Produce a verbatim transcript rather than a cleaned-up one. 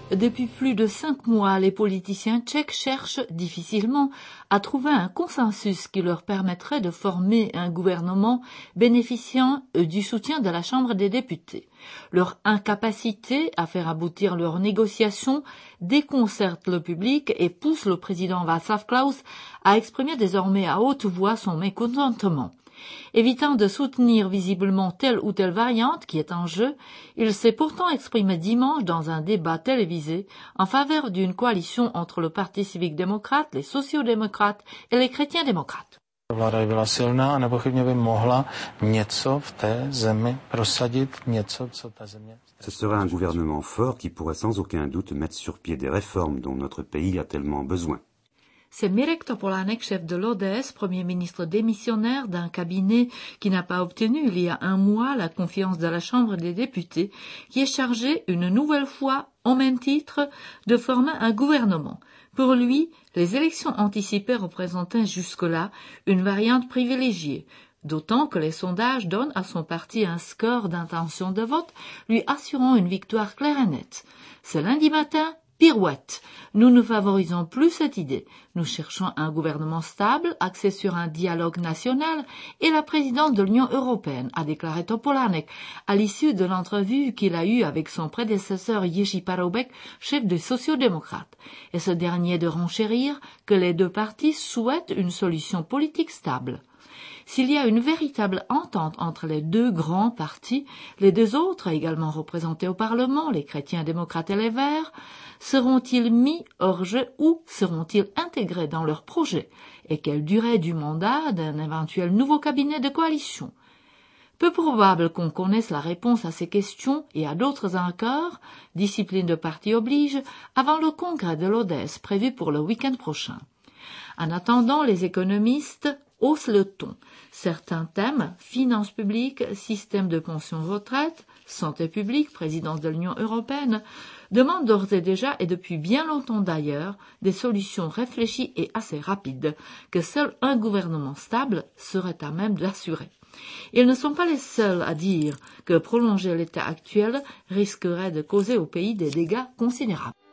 Depuis plus de cinq mois, les politiciens tchèques cherchent difficilement à trouver un consensus qui leur permettrait de former un gouvernement bénéficiant du soutien de la Chambre des députés. Leur incapacité à faire aboutir leurs négociations déconcerte le public et pousse le président Václav Klaus à exprimer désormais à haute voix son mécontentement. Évitant de soutenir visiblement telle ou telle variante qui est en jeu, il s'est pourtant exprimé dimanche dans un débat télévisé en faveur d'une coalition entre le Parti civique-démocrate, les sociodémocrates et les chrétiens-démocrates. Vláda by byla silná a nepochybně by mohla něco v té zemi prosadit, něco, co ta země... Ce serait un gouvernement fort qui pourrait sans aucun doute mettre sur pied des réformes dont notre pays a tellement besoin. C'est Mirek Topolánek, chef de l'O D S, premier ministre démissionnaire d'un cabinet qui n'a pas obtenu il y a un mois la confiance de la Chambre des députés, qui est chargé une nouvelle fois, au même titre, de former un gouvernement. Pour lui, les élections anticipées représentaient jusque-là une variante privilégiée, d'autant que les sondages donnent à son parti un score d'intention de vote lui assurant une victoire claire et nette. Ce lundi matin, pirouette. Nous ne favorisons plus cette idée. Nous cherchons un gouvernement stable, axé sur un dialogue national, et la présidente de l'Union européenne, a déclaré Topolánek, à l'issue de l'entrevue qu'il a eue avec son prédécesseur Jiří Paroubek, chef des sociodémocrates. Et ce dernier de renchérir que les deux partis souhaitent une solution politique stable. S'il y a une véritable entente entre les deux grands partis, les deux autres, également représentés au Parlement, les chrétiens démocrates et les Verts, seront-ils mis hors jeu ou seront-ils intégrés dans leur projet? Et quelle durée du mandat d'un éventuel nouveau cabinet de coalition? Peu probable qu'on connaisse la réponse à ces questions et à d'autres encore, discipline de parti oblige, avant le congrès de l'O D S prévu pour le week-end prochain. En attendant, les économistes haussent le ton. Certains thèmes, finances publiques, système de pension-retraite, santé publique, présidence de l'Union européenne, demandent d'ores et déjà, et depuis bien longtemps d'ailleurs, des solutions réfléchies et assez rapides, que seul un gouvernement stable serait à même d'assurer. Ils ne sont pas les seuls à dire que prolonger l'état actuel risquerait de causer au pays des dégâts considérables.